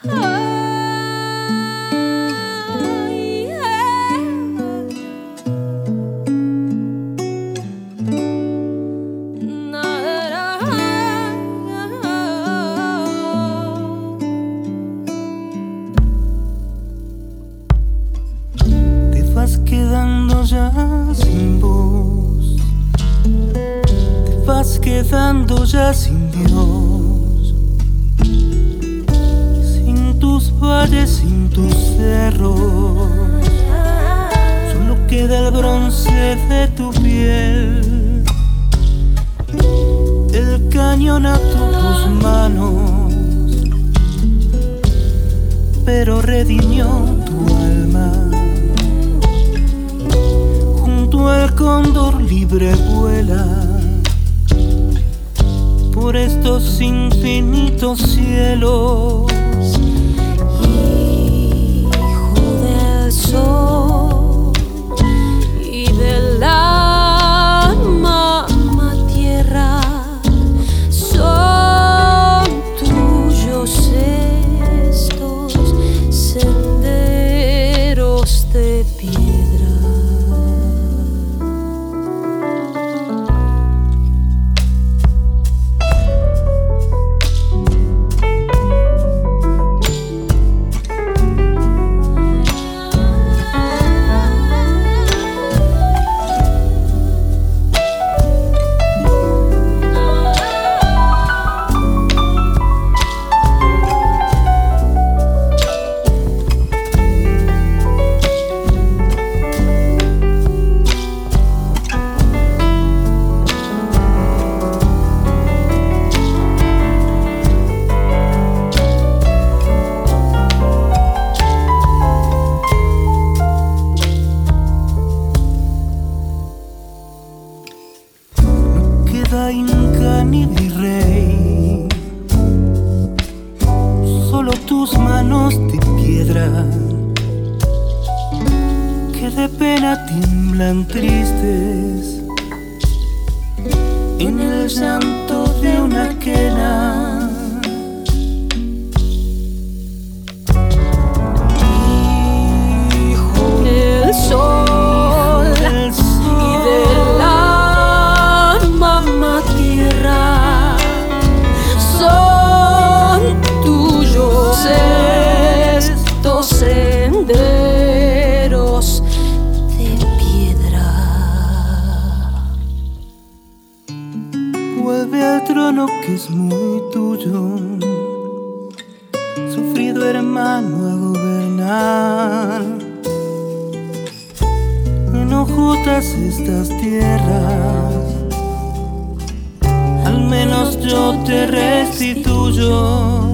Te vas quedando ya sin voz, te vas quedando ya sin Dios, sin tus valles, sin tus cerros. Solo queda el bronce de tu piel, el cañón a tus manos, pero redimió tu alma. Junto al cóndor libre vuela por estos infinitos cielos. Hijo del sol y de la mamá tierra, son tuyos estos senderos de piedra. Inca ni virrey, solo tus manos de piedra que de pena tiemblan tristes en el llanto de una quena. Hijo del sol y de la mamá tierra, son tuyos estos senderos de piedra. Vuelve al trono que es muy tuyo, sufrido hermano a gobernar. En hojotas estas tierras, al menos yo te restituyo.